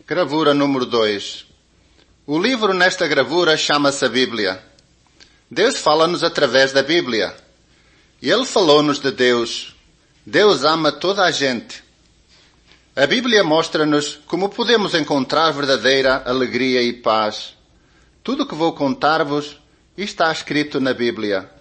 Gravura número 2. O livro nesta gravura chama-se a Bíblia. Deus fala-nos através da Bíblia. Ele falou-nos de Deus. Deus ama toda a gente. A Bíblia mostra-nos como podemos encontrar verdadeira alegria e paz. Tudo o que vou contar-vos está escrito na Bíblia.